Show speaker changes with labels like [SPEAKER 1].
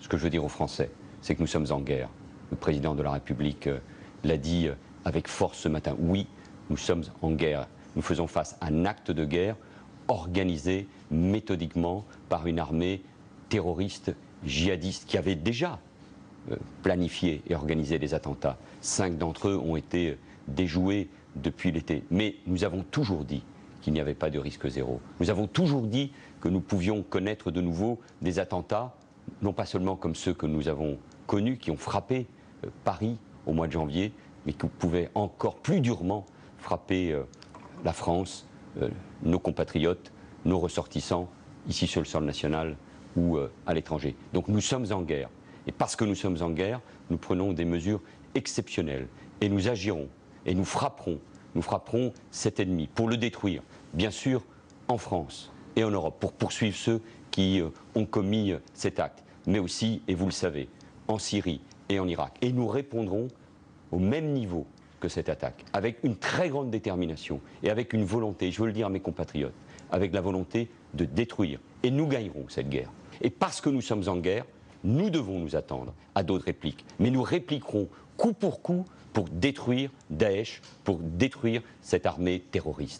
[SPEAKER 1] Ce que je veux dire aux Français, c'est que nous sommes en guerre. Le président de la République l'a dit avec force ce matin. Oui, nous sommes en guerre. Nous faisons face à un acte de guerre organisé méthodiquement par une armée terroriste, djihadiste, qui avait déjà planifié et organisé des attentats. 5 d'entre eux ont été déjoués depuis l'été. Mais nous avons toujours dit qu'il n'y avait pas de risque zéro. Nous avons toujours dit que nous pouvions connaître de nouveau des attentats, non pas seulement comme ceux que nous avons connus, qui ont frappé Paris au mois de janvier, mais qui pouvaient encore plus durement frapper la France, nos compatriotes, nos ressortissants, ici sur le sol national ou à l'étranger. Donc nous sommes en guerre. Et parce que nous sommes en guerre, nous prenons des mesures exceptionnelles. Et nous agirons, et nous frapperons cet ennemi pour le détruire, bien sûr en France et en Europe, pour poursuivre ceux qui ont commis cet acte, mais aussi, et vous le savez, en Syrie et en Irak. Et nous répondrons au même niveau que cette attaque, avec une très grande détermination et avec une volonté, je veux le dire à mes compatriotes, avec la volonté de détruire. Et nous gagnerons cette guerre. Et parce que nous sommes en guerre, nous devons nous attendre à d'autres répliques. Mais nous répliquerons coup pour détruire Daesh, pour détruire cette armée terroriste.